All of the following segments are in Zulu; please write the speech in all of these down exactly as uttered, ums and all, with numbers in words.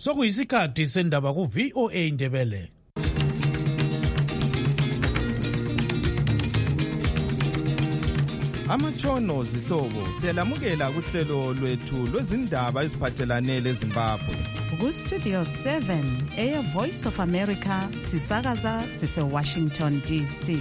Sokuyisikhathi sendaba ku V O A Ndebele. Amatshono zihlobo siyalamukela kuhlelo lwethu lwezindaba eziphathelane leZimbabwe. Ku Studio seven Air Voice of America sisakaza sise Washington D C.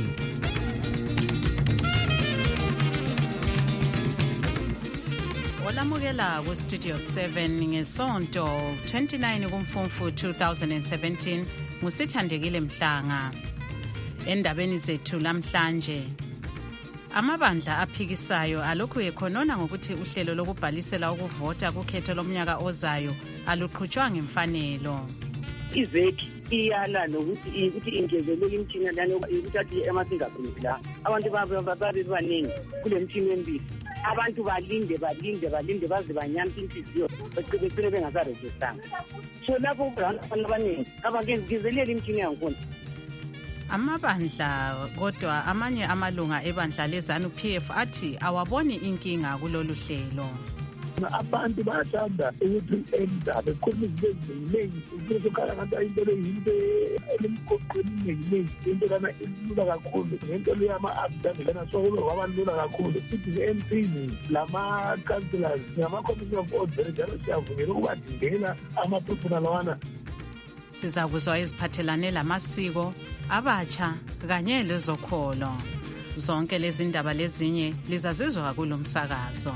Olamukela ku Studio seven ngesonto twenty-nine kuMfumfu two thousand seventeen ngusithandekile Mhlanga. Endabeni zethu lamhlanje, amabandla aphikisayo alokhu ekhonona ngokuthi uhlelo lokubhalisela ukuvota kukhetho lomnyaka ozayo aluqhutshwa ngemfanelo. Izeki iyala nokuthi ukuthi ingezelele imithini lana ukuthi athi emasingakhulu la abantu babe baningi kule mithini emibili. Abantu balinde balinde balinde baze banyampa inhliziyo becebecele bengasarejistanga. So lapho abantu abaningi abakengezelele imithini yankona. Amabandla kodwa amanye amalunga ebandla lezanu P F athi awaboni inkinga kulolu hlelo. Abantu bayathanda ukuthi endaba ekhulunywe eziningi ukuthi ukhala kanti ayintolo yinto elimgoqweni eziningi into lana ilula kakhulu ngento le yama-abdani lana so kube kwabalula kakhulu futhi ne-M Ps lama-councillors nama-commission of order njalo siyavumela ukubadingela amaphupho lawana. Sizakuzwa eziphathelane lamasiko abatsha kanye lezokholo. Zonke lezi ndaba lezinye lizazizwa kulo msakazo.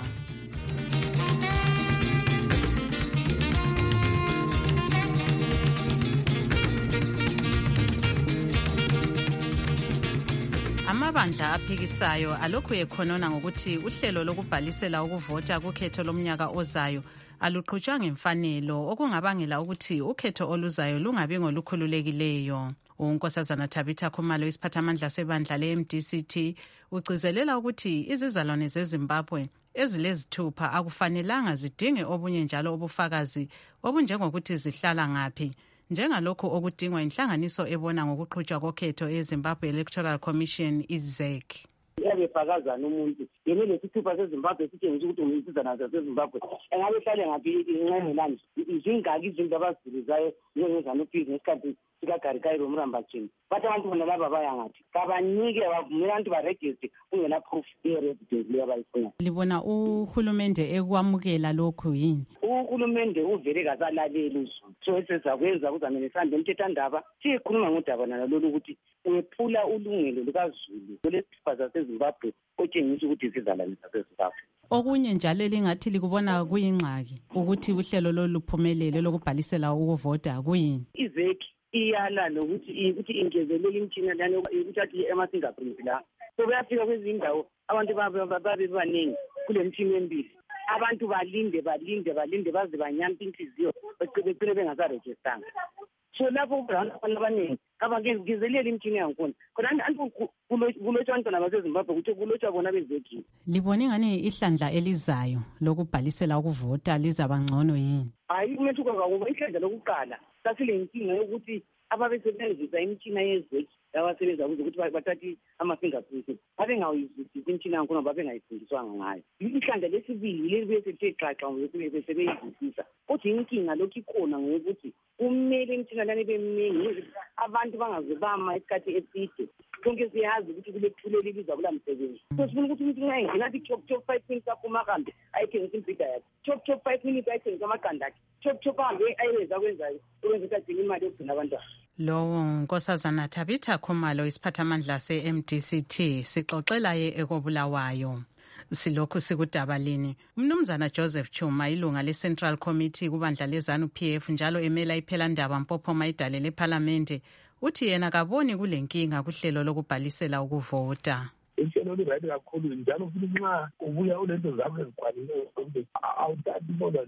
Amabandla aphikisayo alokhu ekhonona ngokuthi uhlelo lokubhalisela ukuvota kukhetho lomnyaka ozayo aluqhutshwa ngemfanelo okungabangela ukuthi ukhetho oluzayo lungabi ngolukhululekileyo. Unkosazana Tabitha Khumalo isiphathamandla sebandla le-M D C T ugcizelela ukuthi izizalwane zeZimbabwe ezilezithupha akufanelanga zidinge obunye njalo obufakazi obunjengokuthi zihlala ngaphi, njengalokho okudingwa inhlanganiso ebona ngokuqhutshwa kokhetho eZimbabwe Electoral Commission I Z E C. Yabefakazana umuntu yena lesithupha seZimbabwe sitshengisa ukuthi umsizana zaseZimbabwe engabe hlale ngaphi inqengelani izingaki izinto abazilizayo njengezanu P ngesikhathi sikaGarikairo Murambachini. Bathi abantu bona laba baya ngathi kabanike bavumela abantu baregister kungena proof ye-residence leyo abayifuna. Libona uhulumende ekwamukela lokhu yini? Uhulumende uvele kasalaleli uzulu. So esezakwenza kuzamele sande umthethandaba sikhuluma ngodaba nalolu ukuthi uyephula ulungelo lukazulu lesithupha zaseZimbabwe otshengisa ukuthi sizalwane zaseZimbabwe. Okunye njalo elingathi likubona kuyingxaki ukuthi uhlelo loluphumelele lokubhalisela ukuvota kuyini? Izeki iyala nokuthi ukuthi ingezelele imithini lana ukuthi athi emasingakhulu la. So bayafika kwezindawo abantu babe baningi kule mithini emibili. Abantu balinde balinde balinde baze banyampa inhliziyo becebecele bengasarejistanga. So lapho abantu abaningi abakengezelele imithini yankona khona antu kulotshwa abantwana baseZimbabwe ukuthi kulotshwa bona bezekile. Libona ngani ihlandla elizayo lokubhalisela ukuvota lizaba ngcono yini? Hayi kumethuka ngoba ihlandla lokuqala sasile inkinga yokuthi ababesebenzisa imithina yezeki abasebenza kuze ukuthi bathathe ama-fingerprints babengayizwisisi imithina yankona babengayifundiswanga ngayo. Ihlandla lesibili lelibuye sethe xaxa besebeyizwisisa kodwa inkinga lokhu ikhona ngokuthi kumele imithina lana beminingi abantu bangaze bama isikhathi eside. Konke siyazi ukuthi kulethule libiza kula msebenzi. So sifuna ukuthi umuntu engena athi chop chop five minutes aphuma kambe ayithengisa impida yakhe. Chop chop five minutes ayithengisa amaqanda akhe. Chop chop ahambe ayenza kwenzayo ukwenza ukuthi imali yokugcina abantwana. Lowo Nkosazana Tabitha Khumalo isiphathamandla se-M D C T sixoxela ye ekobulawayo. Silokhu sikudabalini, umnumzana Joseph Chuma ilunga le-Central Committee kubandla lezanu P F njalo emela iphelandaba Mpophoma idale leParlamente uthi yena kaboni kulenkinga kuhlelo lokubhalisela ukuvota. Inhlelo li-right kakhulu njalo futhi nxa ubuya ulento zakho ezikwanileyo awuthathi bona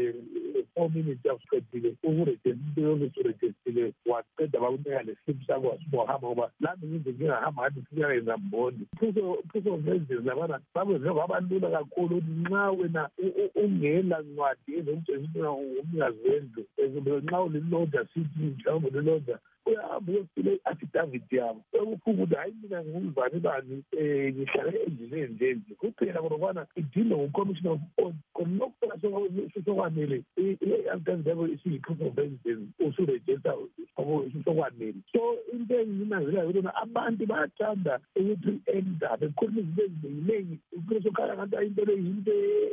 ne-four minutes yakuqedile ukurejista into yokuthi urejistile waqeda bakunika lesiphi sakho wasubohamba ngoba lami ngize ngingahamba ngathi siyayenza mboni. Proof of residence labana bakwenze kwabalula kakhulu ukuthi nxa wena ungela ncwadi ezokutshengisa umnikazi wendlu nxa uliloja sithi mhlawumbe uliloja uyahamba uyofile i-affidavit yabo ekufuka ukuthi hayi mina ngingumzali bani um ngihlale endlini enjenje kuphela kodokwana idinwe ngu-commissioner of audit khonokufela sokwanele i-affidavit yabo isiyi-proof of residence usurejista sokwanele. So into enginanzelayo yokubona abantu bayathanda ukuthi enda bekhuluma izinto eziningi ufike sokhala ngathi into le yinto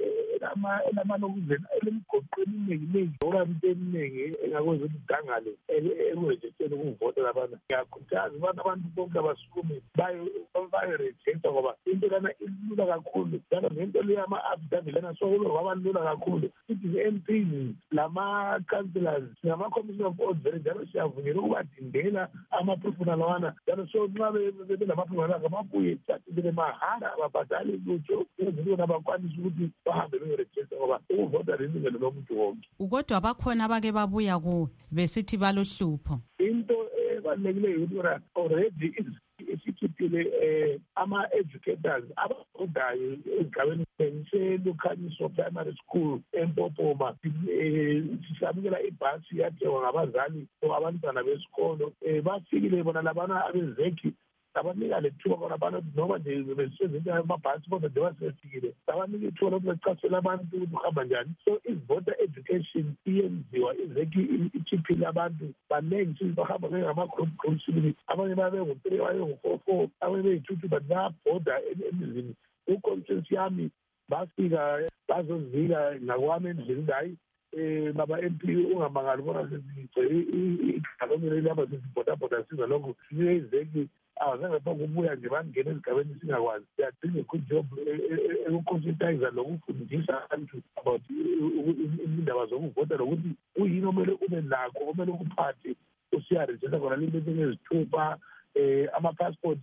elamanokuzena elemgoqweni iminingi oba into eminingi engakwenza ukuthi idangale ekurejisteni ukuvota labana. Ngiyakhuthaza ubana abantu bonke abasukumi bayerejista ngoba into lana ilula kakhulu njalo ngento le yama-affidavit lana sokulo wabalula kakhulu ithi i-M Ps lama-councillors ngama-commission of audit vele njalo siyavunyela ukubadindela amaphefuna lawana njalo so nxa belamaphefuna langa babuye bele mahara ababhadali lutho ezinto abakwanisa ukuthi bahambe beyorejista ngoba ukuvota lilungelo lomuntu wonke. Kodwa bakhona abake babuya ku besithi balohlupho. Into ebalulekileyo ukuthi already isikhiphile um ama-educators abafundayo ezigabeni senselukhanyiso primary school eMpopoma um sisamukela ibhasi yathengwa ngabazali or abantwana besikolo um bafikile bona labana abezekhi abanika lethuba bona abantu noma nje besebenza amabhasi kodwa nje basefikile abanika ithuba lokuthi bechasela abantu ukuthi uhamba njani. So i-voter education iyenziwa izekhi ichiphile abantu banengi sithi bahamba ngama-group group sibili abanye babe ngu-three babe ngu-four four abanye beyi-two-two but bayabhoda emizini. Uconsensi yami bafika bazozika nakwami endlini hayi um baba-M P ungamangali bona sezigcwele igalomile laba sesibhodabhoda siza lokhu sizeki awazange bakubuya nje bangena ezigabeni singakwazi. Siyadinga i-good job ekukhonsentayiza lokufundisa abantu about indaba zokuvota lokuthi kuyini omele ube nakho omele ukuphathe usiyarejista khona linto ezithupha um ama-passport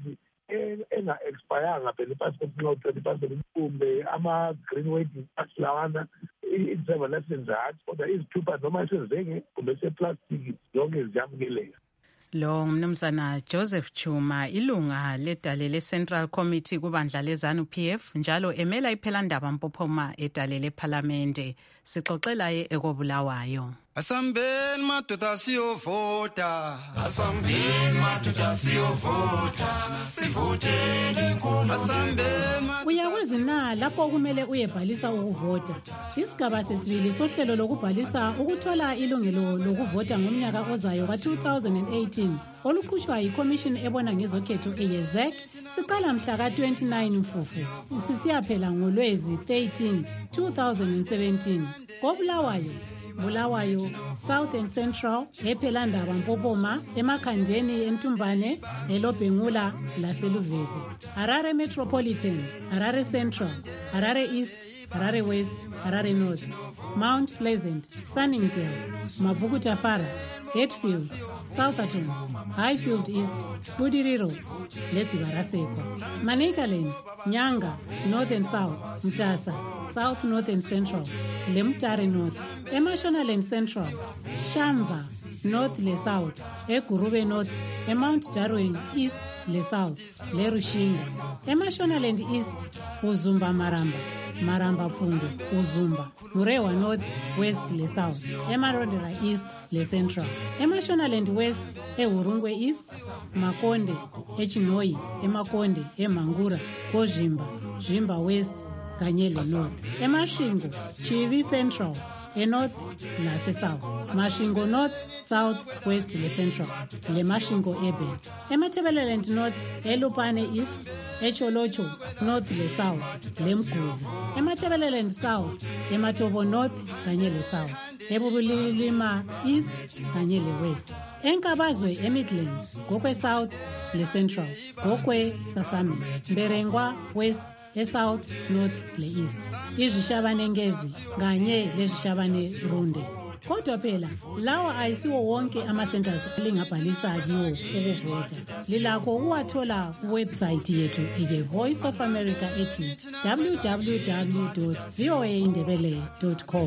enga-expayanga phela i-passport nxa uthatha i-passport kumbe ama-green wedding pass lawana i-driver license hard kodwa izithupha noma esezenge kumbe seplastiki zonke ziyamukeleka. Lo mnumzana Joseph Chuma ilunga ledale le-Central Committee kubandla le-ZANU P F njalo emela iphelandaba Mpophoma edale le-Parliamente. Sixoxelaye ekobulawayo. Asambeni madoda siyovota, asambeni madoda siyovota, sivoteni inkulumo. Asambeni uyakwazi na lapho kumele uyebhalisa ukuvota. Isigaba sesibili sohlelo lokubhalisa ukuthola ilungelo lokuvota ngomnyaka ozayo ka-two thousand eighteen olukhutshwa yiCommission ebona ngezokhetho eyezek siqala mhla ka-twenty-nine Mfufu sisiyaphela ngoLwezi thirteen two thousand seventeen. Kobulawayo Bulawayo, South and Central, ePhelandaba Mpophoma, eMakhandeni eNtumbane, eLobhengula laseLuveve. Harare Metropolitan, Harare Central, Harare East, Harare West, Harare North, Mount Pleasant, Sunningdale, Mavukutafara, Hatfield, Southerton, Highfield East, Budiriro, Letibaraseko, Manicaland, Nyanga, North and South, Mtasa, South, North and Central, Lemtare North, Emashonaland Central, Shamva, North le South, Egurube North, Mount Darwin East le South, le Rushinga, Emashonaland East, Uzumba Maramba, Maramba Fundu, Uzumba, Murewa North, West le South, Emarondera East le Central, Emashonaland West, Eurungwe East, Makonde, Echinoi, Emakonde, Emangura, Kozhimba, Jimba West, Kanyele North, Emashingo, Chivi Central, e North nase South, Mashingo North, South, West le Central, le Mashingo Urban, eMatabeleland North, eLupane East, eCholocho North le South, le Mguzi, eMatabeleland South, eMatobo North kanye le South, eBubulilima East kanye le West, eNkabazwe eMidlands, Gokwe South le Central, Gokwe Sasami, Mberengwa West, e-South, North le East, izishabane Ngezi kanye lezishabane Runde. Kodwa phela lawa ayisiwo wonke ama-centers elingabhalisa kiwo ukuvota. Lilakho ukuwathola kuwebsite yethu ike Voice of America ethi w w w dot v o a indebele dot com.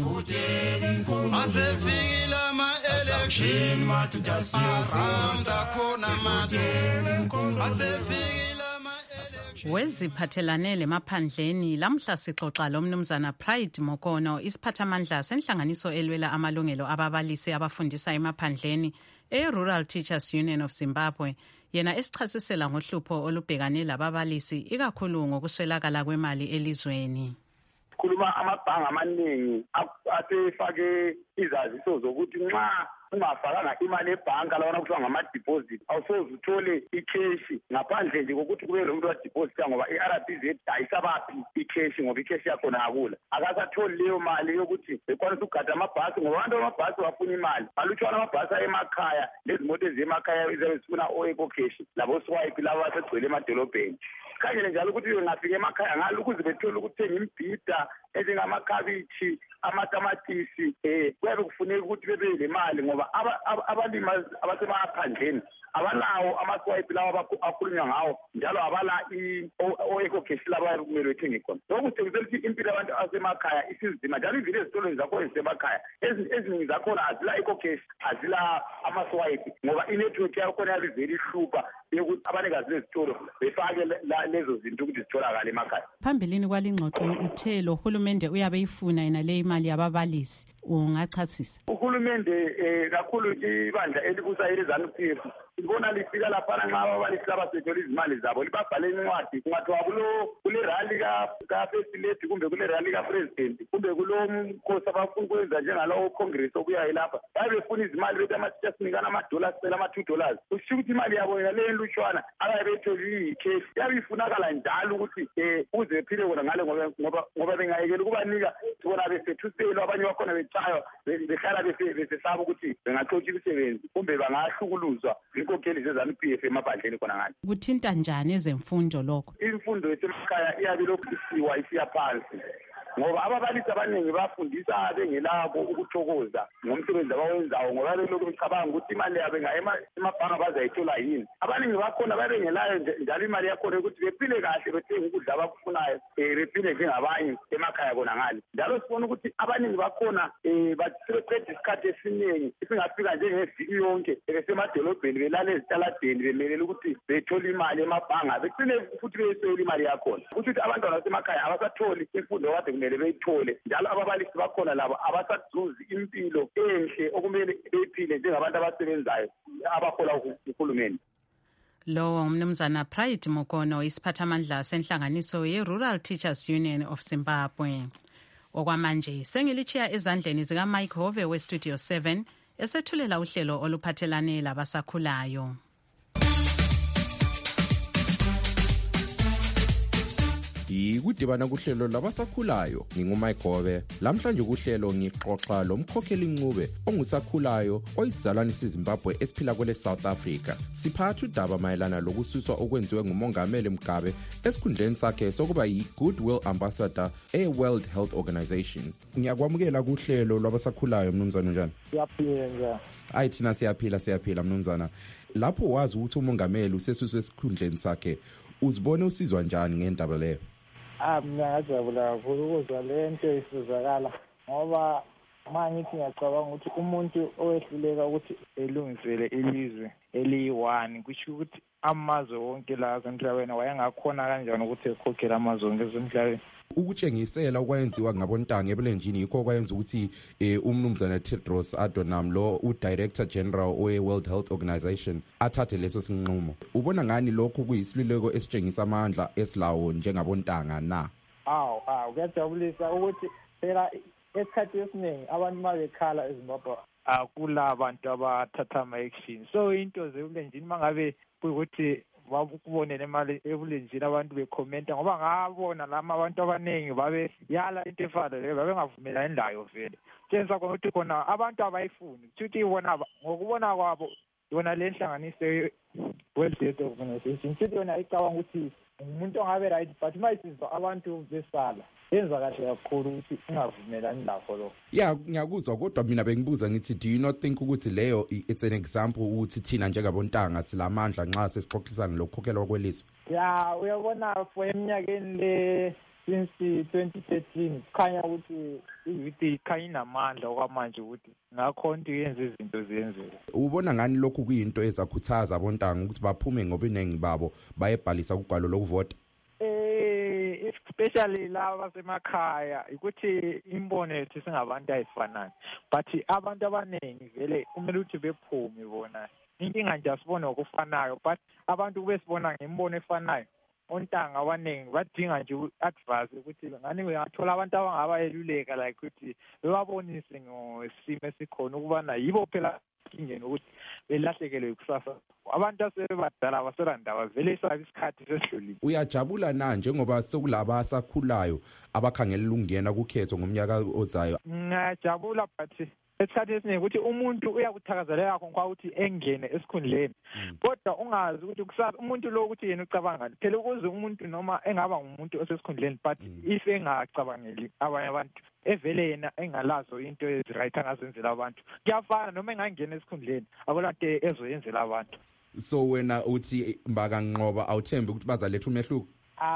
Asefikile ama-election madoda siyovota, asefikile ama-election Weziphathelane lemaphandleni lamhla sixoxa lomnumzana Pride Mokono, isiphathamandla senhlanganiso elwela amalungelo ababalisi abafundisa emaphandleni e-Rural Teachers Union of Zimbabwe. Yena esichasisela ngohlupho olubhekane lababalisi ikakhulu ngokuswelakala kwemali elizweni. Khuluma amabhanga amaningi asefake izaziso zokuthi nxa ungafakanga imali ebhanka labona kuthiwa ngama-deposit awusoze uthole ikheshi ngaphandle nje kokuthi kube lo muntu wadeposita ngoba i-R B Z ayisabaphi ikheshi ngoba ikheshi yakhona akula. Akasatholi leyo mali yokuthi bekwanisa ukugada amabhasi ngoba abantu bamabhasi bafuna imali. Balutshwana amabhasi ayemakhaya lezimoto eziyemakhaya ezabe zifuna o-eco kheshi labo-swipe labo basegcwele emadolobheni. Khangele njalo ukuthi bengafika emakhaya ngalo ukuze bethole ukuthenga imibhida ezingamakhabithi amatamatisi eh kuyabe kufuneka ukuthi bebe le mali ngoba abalimi abasemaphandleni abalawo amaswipe lawo akhulunywa ngawo njalo abala i-eco cash laba kumele bethenge khona. Lokhu sekuzela ukuthi impilo yabantu asemakhaya isizima njalo ivile ezitolo zakhona ezisemakhaya eziningi zakhona azila eco cash azila amaswipe ngoba inetwork yakhona yabe vele ihlupha yokuthi abanikazi bezitolo befake lezo zinto ukuthi zitholakale emakhaya. Phambilini kwalingxoxo uthe lo hulumende uyabe ifuna yena le imali yababalisi, ungachasisa? Uhulumende eh kakhulu ibandla elibusa iRizanu P F ibona lifika lapha nxa ababalisi labasethola izimali zabo libabhale incwadi kungathiwa kulo kule rally ka ka first lady kumbe kule rally ka president kumbe kulo mkhosi abafuna ukwenza njengalowo congress okuya lapha babe befuna izimali bethi ama-teachers sinikana ama-dollars sela ama-two dollars kusho ukuthi imali yabo yena le enlutshwana ababe betholi ikheshi yabe ifunakala njalo ukuthi eh uze bephile kona ngale ngoba ngoba bengayekela ukubanika sibona besethuselwa abanye bakhona betshaywa behlala besesaba ukuthi bengaxotsha imisebenzi kumbe bangahlukuluzwa inkokheli zezanu P F emaphandleni khona ngani. Kuthinta njani ezemfundo lokho? Imfundo yasemakhaya iyabe lokhu isiwa isiya phansi ngoba ababalisi abaningi bafundisa bengelabo ukuthokoza ngomsebenzi abawenzayo ngoba belokhu becabanga ukuthi imali yabo emabhanga bazayithola yini. Abaningi bakhona babengelayo njalo imali yakhona ukuthi bephile kahle bethenga ukudla abakufunayo bephile njengabanye emakhaya kona ngani. Njalo sibona ukuthi abaningi bakhona baseqeda isikhathi esiningi singafika njengeviki yonke besemadolobheni belala ezitaladeni bemelele ukuthi bethole imali emabhanga bephile futhi beyiswela imali yakhona. Ukuthi abantwana basemakhaya abasatholi imfundo kade kumele beyithole njalo ababalisi bakhona labo abasazuzi impilo enhle okumele beyiphile njengabantu abasebenzayo abahola uhulumeni. Lo umnumzana Pride Mokono, isiphathamandla senhlanganiso ye-Rural Teachers Union of Zimbabwe. Okwamanje sengilichiya ezandleni zika Mike Hove we-Studio seven esethulela uhlelo oluphathelane labasakhulayo. Ikudibana kuhlelo labasakhulayo ngingumike Hove. Lamhlanje kuhlelo ngixoxa lomkhokheli ncube ongusakhulayo oyizalwane siZimbabwe esiphila kwele South Africa. Siphatha udaba mayelana lokususwa okwenziwe ngumongameli Mugabe esikhundleni sakhe sokuba yi-Goodwill Ambassador e-World Health Organization. Ngiyakwamukela kuhlelo lwabasakhulayo mnumzana njani? Siyaphila. Ayi thina siyaphila siyaphila mnumzana. Lapho wazi ukuthi umongameli usesuswe esikhundleni sakhe uzibone usizwa njani ngendaba leyo? Ah mina ngajabula kakhulu ukuzwa le nto isizakala ngoba mangithi ngiyacabanga ukuthi umuntu owehluleka ukuthi elungisele ilizwe eliyi-one kusho ukuthi amazwe wonke la emhlabeni wayengakhona kanjani ukuthi ekhokhele amazwe wonke emhlabeni. Ukutshengisela okwayenziwa ngabontanga ebulenjini yikho okwayenza ukuthi eh, umnumzana Tedros Adhanom lo u-Director General we-World Health Organization athathe leso sinqumo. Ubona ngani lokho kuyisiluleko esitshengisa amandla esilawo njengabontanga na? Awu awu kuyajabulisa ukuthi phela esikhathi esiningi abantu mabekhala eZimbabwe akula abantu abathatha ama-action. So into zebulenjini mangabe ukuthi babukubonela imali ebulenjini abantu bekhomenta ngoba ngabona lama abantu abaningi babe yala into efana leyo babengavumelani layo vele. Tshengisa khona ukuthi khona abantu abayifuni ukuthi ibona ngokubona kwabo yona le nhlanganiso World Health Organization ukuthi yona icabanga ukuthi umuntu ongabe right but mayisizwa abantu besala yenza kahle kakhulu ukuthi ungavumelani lakho lokho. Yeah, ngiyakuzwa kodwa mina bengibuza ngithi do you not think ukuthi leyo it's an example ukuthi thina njengabontanga silamandla nxa sesixoxisana lokukhokhelwa kwelizwe? Yeah, uyabona for eminyakeni le since twenty thirteen khanya ukuthi i-youth ikhanya inamandla okwamanje ukuthi ngakho nto yenza izinto ziyenzeka. Ubona ngani lokhu kuyinto ezakhuthaza abontanga ukuthi baphume ngobuningi babo bayebhalisa kugwalo lokuvota? especially laba semakhaya ukuthi imbono yethu singabantu ayifanayo, but abantu abaningi vele kumele ukuthi bephume bona inkinga nje asibone okufanayo, but abantu besibona ngembono efanayo. Ontanga abaningi badinga nje advice ukuthi ngani uyathola abantu abangabayeluleka like ukuthi bebabonise ngosimo esikhona ukubana yibo phela ingene ukuthi belahlekelwe ikusasa. Abantu asebadala abaselanda vele isabe isikhathi sesidlulile. Uyajabula na njengoba sekulaba asakhulayo abakhangelela ukungena kukhetho ngomnyaka ozayo? Ngiyajabula but esikhathi esiningi ukuthi umuntu uyakuthakazelela yakho kwa ukuthi engene esikhundleni, kodwa ungazi ukuthi kusasa umuntu lo ukuthi yena ucabanga phela ukuze umuntu noma engaba ngumuntu osesikhundleni but if engacabangeli abanye abantu evele yena engalazo into eziright angazenzela abantu kuyafana noma engangena esikhundleni akulante ezoyenzela abantu. So wena uthi mbaka nqoba awuthembe ukuthi bazaletha umehluko?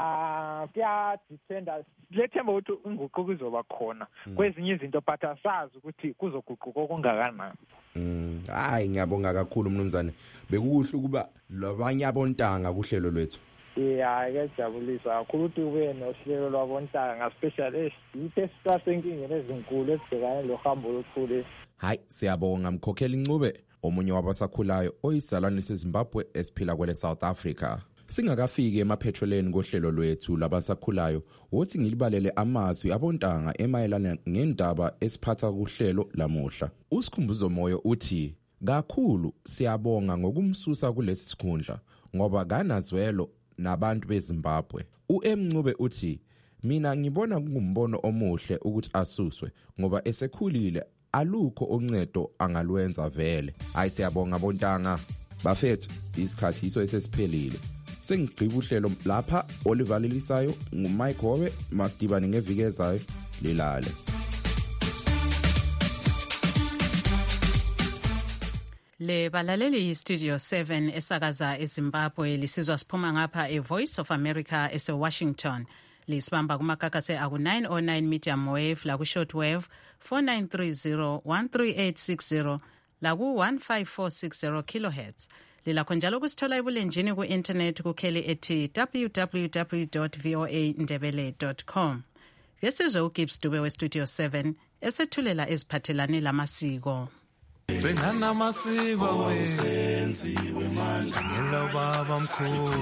Ah kuyadependa lethemba ukuthi inguquko izoba khona kwezinye izinto but asazi ukuthi kuzoguquka okungakanani. Mm hayi ngiyabonga kakhulu mnumzane, bekukuhle ukuba labanye abontanga kuhlelo lwethu. Yeah, ngiyajabulisa kakhulu ukuthi ube nohlelo lwabontanga especially yithe sisasenkingeni ezinkulu ezibhekane lohambo olukhulu. Hayi siyabonga Mkhokheli Ncube, omunye wabasakhulayo oyizalwane seZimbabwe esiphila kwele South Africa. Singakafiki emaphethroleni kohlelo lwethu labasakhulayo, wothi ngilibalele amazwi abontanga emayelana ngendaba esiphatha kuhlelo lamuhla. Usikhumbuzo moyo uthi kakhulu siyabonga ngokumsusa kulesi sikhundla ngoba kanazwelo nabantu beZimbabwe. uMncube uthi mina ngibona kungumbono omuhle ukuthi asuswe ngoba esekhulile alukho oncedo angalwenza vele. Hayi siyabonga bontanga bafethu, isikhathi iso esesiphelile. Sengigqiba uhlelo lapha Oliver Lilisayo nguMike Howe, masidibane ngeviki ezayo lilale. Le balaleli yi-Studio seven esakaza eZimbabwe lisizwa siphuma ngapha e-Voice of America ese-Washington. Lisibamba kumakakase aku-nine oh nine medium wave laku-short wave four nine three zero one three eight six zero laku-one five four six zero kilohertz. Lilakho njalo kusithola ebulenjini ku-internet kukheli ethi w w w dot v o a ndebele dot com. Ngesizwe uGibbs Dube we-Studio seven esethulela eziphathelane lamasiko. Bengana masiko wenziwe manje ngelo baba mkhulu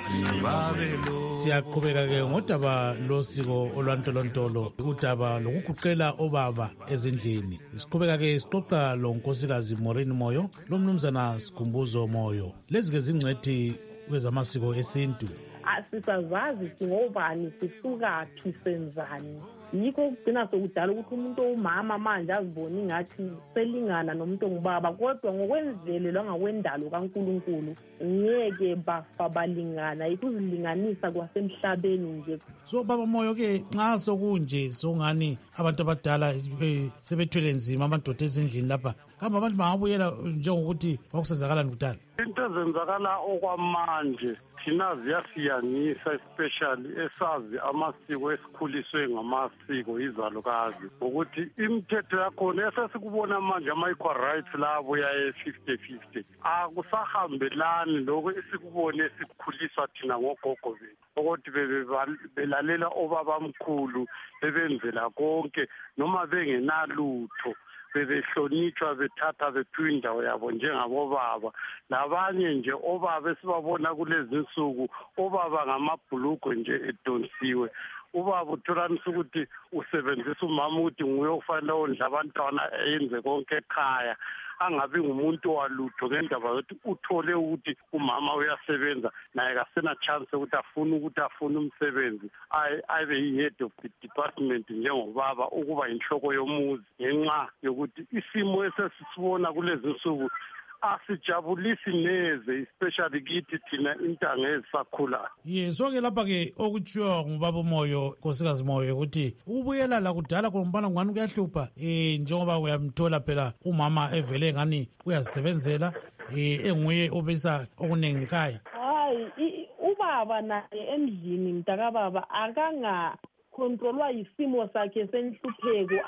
babelo. Siyaqhubeka ke ngodaba losiko olwantolontolo, udaba lokuguqela obaba ezindlini. Siqhubeka ke sixoxa lo nkosikazi Maureen Moyo, lo mnumzana Sikhumbuzo Moyo. Lezi ke zingcwethi kwezamasiko esintu. Asisazazi singobani, sisuka phi, senzani. Yikho kugcina sokudala ukuthi umuntu owumama manje azibona ingathi selingana nomuntu ongubaba, kodwa ngokwenzele lwangakwendalo kaNkulunkulu ngeke bafa balingana, ikuzilinganisa kwasemhlabeni nje. So baba Moyo ke nxa sokunje songani abantu abadala sebethwele nzima amadoda ezindlini lapha, kambe abantu bangabuyela njengokuthi kwakusenzakalani kudala? Into ezenzakala okwamanje thina ziyasiyangisa, especially esazi amasiko esikhuliswe ngamasiko izalukazi, ukuthi imithetho yakhona esesikubona manje ama-equal rights labo yaye fifty fifty akusahambelani lokho esikubone esikhuliswa thina ngogogo bethu, ukuthi belalela obabamkhulu bebenzela konke noma bengenalutho, bebehlonitshwa bethatha bephiwa indawo yabo njengabobaba. Labanye nje obaba esibabona kulezi nsuku, obaba ngamabhulugwe nje edonsiwe. Ubaba utholanisa ukuthi usebenzisa umama ukuthi nguye ofanele ondla abantwana enze konke ekhaya, angabi ngumuntu walutho ngendaba yokuthi uthole ukuthi umama uyasebenza naye kasena chance ukuthi afune ukuthi afune umsebenzi abe yi-head of the department njengobaba, ukuba inhloko yomuzi, ngenxa yokuthi isimo esesisibona kulezi nsuku asijabulisi neze, especially kithi thina intanga ezisakhulayo. Yeso ke lapha ke okutshiwa ngubaba Moyo, nkosikazi Moyo, ukuthi ubuyela la kudala ngombana ngani kuyahlupha eh njengoba uyamthola phela umama evele ngani uyazisebenzela eh enguye obisa okuningi ekhaya. Hayi ubaba naye endlini mntakababa akanga controlwa isimo sakhe senhlupheko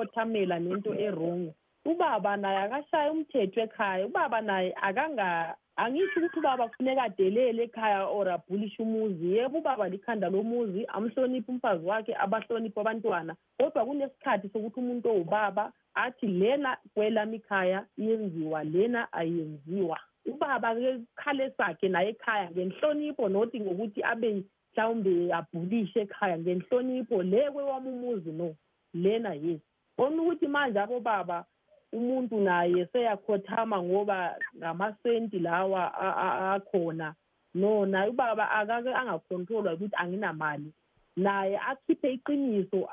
abesekhothamela nento errong. Ubaba naye akashaya umthetho ekhaya, ubaba naye akanga angisho ukuthi ubaba kufuneka adelele ekhaya or abhulishe umuzi. Yebo ubaba likhanda lomuzi, amhloniphe umfazi wakhe, abahloniphe abantwana, kodwa kunesikhathi sokuthi umuntu owubaba athi lena kwelami ikhaya yenziwa, lena ayenziwa. Ubaba ke khale sakhe naye ekhaya ngenhlonipho, nothi ngokuthi abe mhlawumbe abhulishe ekhaya ngenhlonipho, le kwewami umuzi no, lena yes. Ona ukuthi manje abo baba umuntu naye seyakhothama ngoba ngamasenti lawa akhona, no naye ubaba akake angakontrolwa ukuthi anginamali, naye akhiphe iqiniso,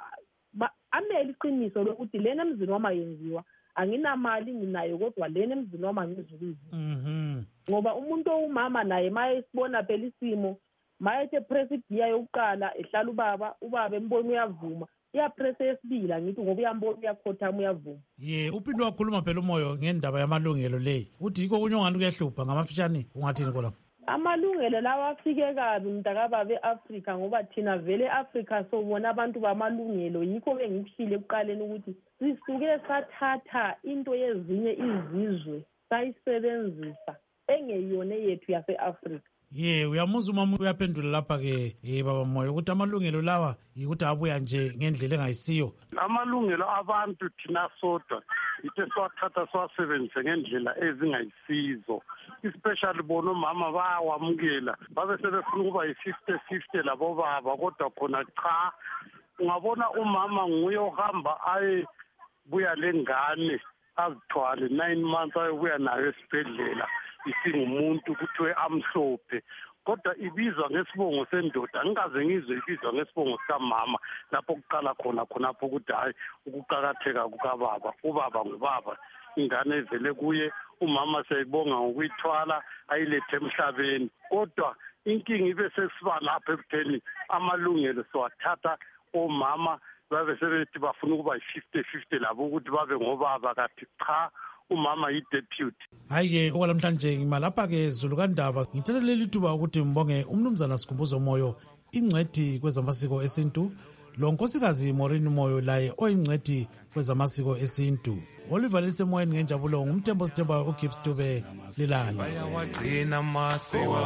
amele iqiniso lokuthi lena emzini wami ayenziwa, anginamali nginayo kodwa lena emzini wami angizukuyizi. Mhm. Ngoba umuntu owumama naye maye sibona phela isimo, maye ethe presidiya yokuqala ehlala ubaba, ubaba embona uyavuma, iyapresa yesibili ngithi ngoba uyambona uyakhothama uyavuma. Ye uphinde wakhuluma phela umoyo ngendaba yamalungelo le. Uthi yiko kunye ongani kuyahlupha ngamafishane ungathini khona? Amalungelo lawa afike kabi mntakababa eAfrika ngoba thina vele eAfrika sobona abantu bamalungelo, yikho bengikushile ekuqaleni ukuthi sisuke sathatha into yezinye izizwe sayisebenzisa engeyona yethu yaseAfrika. Ye uyamuza umama uyaphendula lapha ke eh baba Moyo ukuthi amalungelo lawa yikuthi abuya nje ngendlela engayisiyo. Amalungelo abantu thina sodwa ithe swathatha swasebenzise ngendlela ezingayisizo, especially bona mama bayawamukela babe sebefuna ukuba yi-fifty fifty labo baba, kodwa khona cha. Ungabona umama nguye ohamba aye buya lengane azithwale nine months ayobuya nayo esibhedlela isingumuntu kuthiwe amhlophe, kodwa ibizwa ngesibongo sendoda. Angikaze ngizwe ibizwa ngesibongo sikamama lapho kuqala khona khonapho ukuthi hayi ukuqakatheka kukababa, ubaba ngubaba, ingane evele kuye, umama siyayibonga ngokuyithwala ayilethe emhlabeni. Kodwa inkinga ibe sesiba lapha ekutheni amalungelo siwathatha omama babe sebethi bafuna ukuba yi-fifty fifty labo ukuthi babe ngobaba, kathi cha umama yi-deputy. Hayi-ke okwalamhlanje ngima lapha-ke Zulu Kandaba ngithatha leli thuba ukuthi mbonge umnumzana Sikhumbuzo Moyo, ingcwethi kwezamasiko esintu, lo nkosikazi Maureen Moyo laye oyingcwethi kwezamasiko esintu. Olivalise emoyeni ngenjabulo ngumthembo sithemba uGibbs Dube Lilala. Bayawagcina amasiko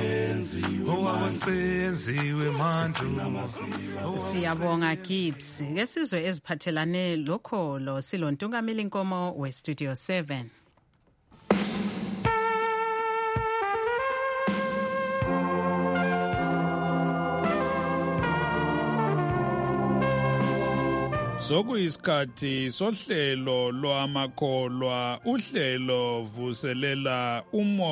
owawasenziwe manje. Siyabonga Gibbs. Ke sizwe eziphathelane lokholo silontungameli Nkomo we Studio seven. Sokuyisikhathi sohlelo lwamakholwa, uhlelo vuselela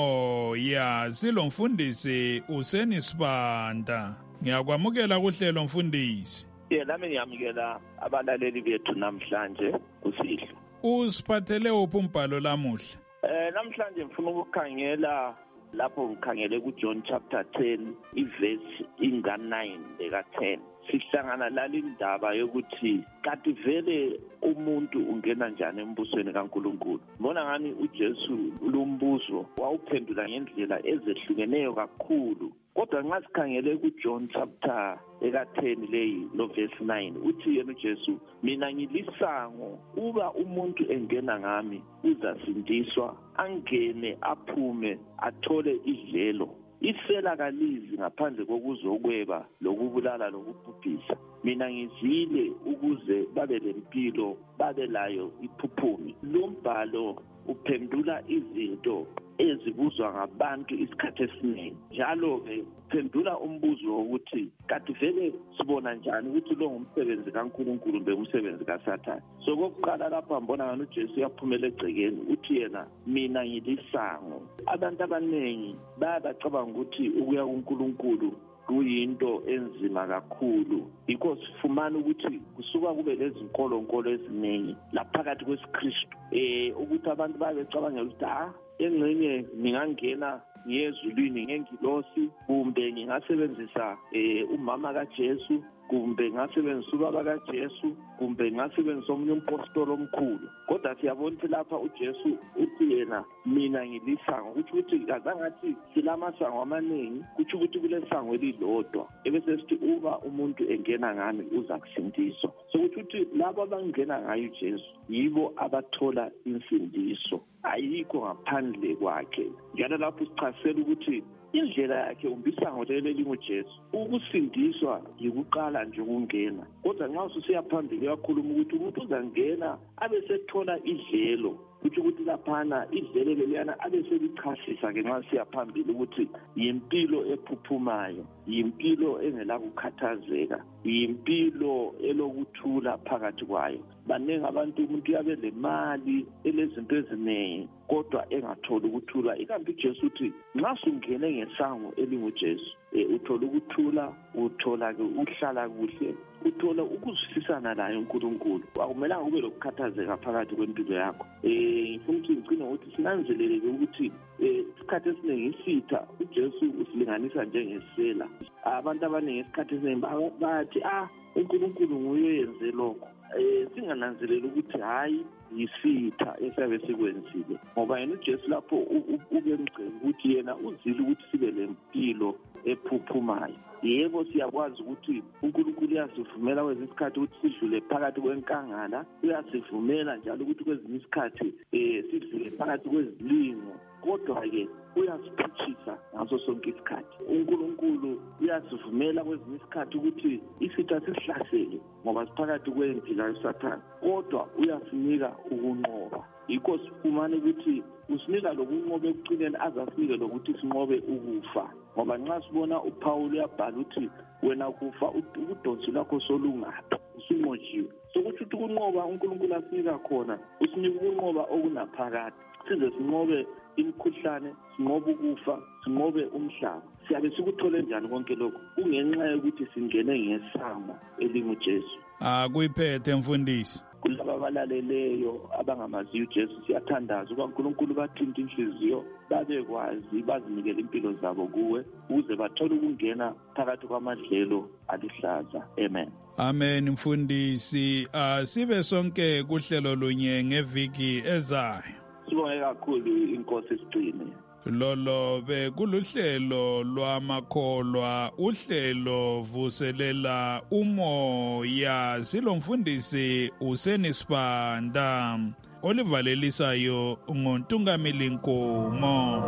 umoya. Silomfundisi Useni Sibanda. Ngiyakwamukela kuhlelo mfundisi. Ye nami ngiyamukela abalaleli bethu namhlanje kusihlwa. Usiphathele uphi umbhalo lamuhla? Eh namhlanje ngifuna ukukhangela lapho ngikhangele ku John chapter ten iverse inga nine leka ten. Sihlangana lalindaba yokuthi kanti vele umuntu ungena njani embusweni kaNkuluNkulu. Mbona ngani uJesu lumbuzo wawuphendula ngendlela ezehlukeneyo kakhulu. Kodwa nxa sikhangele ku John chapter eka ten leyi lo verse nine uthi yena uJesu, mina ngilisango, uba umuntu engena ngami uzasindiswa, angene aphume athole idlelo. Isela kalizi ngaphandle kokuzokweba lokubulala lokubhubhisa. Mina ngizile ukuze babe lempilo babe layo iphuphumi. Lo mbhalo uphendula izinto ezibuzwa ngabantu isikhathi esiningi. Njalo-ke uphendula umbuzo wokuthi kanti vele sibona njani ukuthi lo ngumsebenzi kaNkuluNkulu ngumsebenzi kaSathane. So kokuqala lapha mbona ngani uJesu uyaphumela egcekeni uthi yena mina ngilisango. Abantu abaningi bayabacabanga ukuthi ukuya kuNkuluNkulu kuyinto enzima kakhulu. Yikho sifumana ukuthi kusuka kube lezi nkolo-nkolo eziningi laphakathi kwesiKristu eh ukuthi abantu babecabanga ukuthi ah engcenye ngingangena ngiyezulwini ngengilosi, kumbe ngingasebenzisa eh umama kaJesu, kumbe ngasebenzisa ubaba kaJesu, kumbe ngasebenzisa omunye umpostoli omkhulu. Kodwa siyabona ukuthi lapha uJesu uthi yena mina ngilisango, ukuthi ukuthi azangathi silamasango amaningi, kuthi ukuthi kulesango elilodwa ebese sithi uba umuntu engena ngami uza kusindiswa. So kuthi ukuthi labo abangena ngayo uJesu yibo abathola insindiso, ayikho akekho ngaphandle kwakhe. Njalo lapho sichasela ukuthi indlela yakhe umbisango lelo linguJesu. Ukusindiswa yikuqala nje ukungena. Kodwa nxa ususiya phambili uyakhuluma ukuthi umuntu uzangena abe sethola idlelo. Kuthi ukuthi laphana idlelo leliyana abe selichasisa ke nxa siya phambili ukuthi yimpilo ephuphumayo, yimpilo engela kukhathazeka, yimpilo elokuthula phakathi kwayo. Baningi abantu umuntu yabe lemali elezinto eziningi kodwa engatholi ukuthula. Ikanti uJesu uthi nxa sungene ngesango elinguJesu e uthola ukuthula, uthola ke ukuhlala kuhle, uthola ukuzwisisana naye uNkulunkulu. Akumelanga ube lokukhathazeka phakathi kwempilo yakho. Eh ngifuna ukuthi ngicine ukuthi sinanzelele ukuthi eh isikhathi esiningi isitha uJesu usilinganisa njengesela. Abantu abaningi isikhathi esiningi bathi ah uNkulunkulu nguye yenze lokho. Eh singananzelela ukuthi hayi yisitha esabe sikwenzile ngoba yena uJesu lapho ube mgcini ukuthi yena uzile ukuthi sibe lempilo ephuphumayo. Yebo siyakwazi ukuthi uNkulunkulu uyasivumela kwezinye isikhathi ukuthi sidlule phakathi kwenkangala, uyasivumela njalo ukuthi kwezinye isikhathi eh sidlule phakathi kwezilingo, kodwa ke uyasiphithisa ngaso sonke isikhathi. uNkulunkulu uyasivumela kwezinye isikhathi ukuthi isitha sisihlasele ngoba siphakathi kwempi kaSathane, kodwa uyasinika ukunqoba. Yikho sifumana ukuthi usinika lokunqoba ekucineni azasinike lokuthi sinqobe ukufa. Ngoba nxa sibona uPaul uyabhala ukuthi wena kufa udonsi lakho solungaphi usunqotshiwe. Sokuthi ukunqoba uNkulunkulu asinika khona usinika ukunqoba okunaphakade. Size sinqobe imikhuhlane, sinqobe ukufa, sinqobe umhlaba. Siyabe sikuthole njani konke lokho? Kungenxa yokuthi singene ngesango elinguJesu. Ah kuyiphethe mfundisi. Kulaba abalaleleyo abangamaziyo uJesu siyathandaza ukuba uNkulunkulu bathinta inhliziyo babekwazi bazinikele impilo zabo kuwe ukuze bathole ukungena phakathi kwamadlelo alihlaza. Amen. Amen mfundisi. Ah sibe sonke kuhlelo lunye ngeviki ezayo. Sibonge kakhulu inkosi sigcine. Lolo bekuluhlelo lwamakholwa, uhlelo vuselela umoya. Silomfundisi uSenisibanda olivalelisayo ngoNtungamili Nkomo.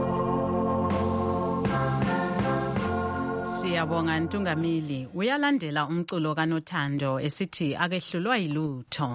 Siyabonga Ntungamili. Uyalandela umculo kaNothando esithi akehlulwa yilutho.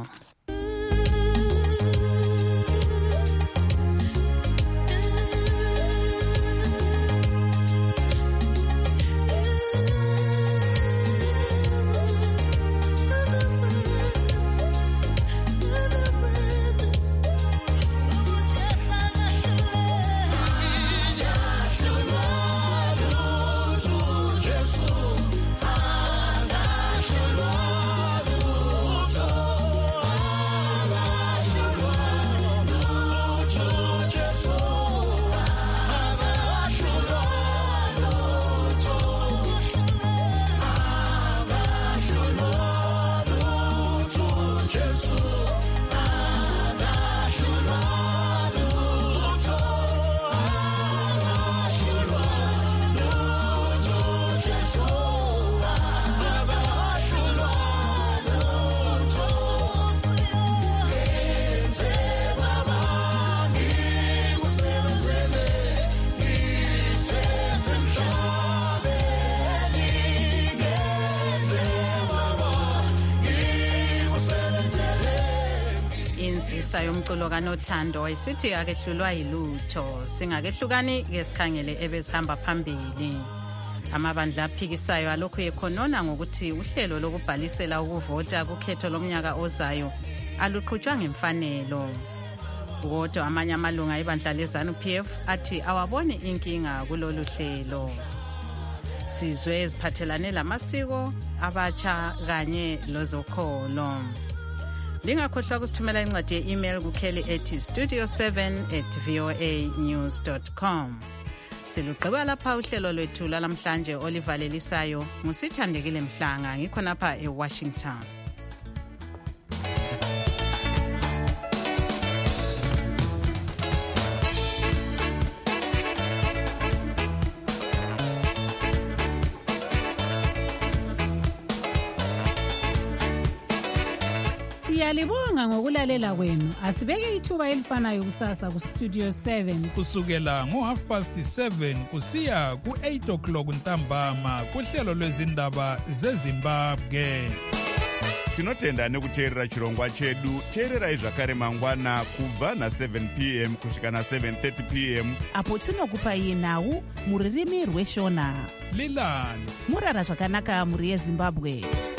Yomculo kaNothando isithi akehlulwa yilutho. Singakehlukani ke sikhangele ebesihamba phambili. Amabandla aphikisayo alokhu ekhonona ngokuthi uhlelo lokubhalisela ukuvota kukhetho lomnyaka ozayo aluqhutshwa ngemfanelo. Kodwa amanye amalunga ebandla leZANU-P F athi awabone inkinga kulolu hlelo. Sizwe eziphathelane lamasiko abatsha kanye lozokholo. Lingakhohlwa kusithumela incwadi ye-email kukheli ethi studio seven at voa news dot com. Siluqeba lapha uhlelo lwethu lalamhlanje olivalelisayo ngusithandekile Mhlanga ngikhonapha eWashington. Siyalibonga ngokulalela kwenu. Asibeke ithuba elifanayo kusasa ku Studio seven. Kusukela ngo half past seven kusiya ku eight o'clock ntambama kuhlelo lwezindaba zeZimbabwe. Tinotenda nekuteerera chirongwa chedu. Teererai zvakare mangwana kubva na seven p m kusvika na seven thirty p m apo tinokupai nhau muririmi rweshona. Lilani murara zvakanaka muri yeZimbabwe.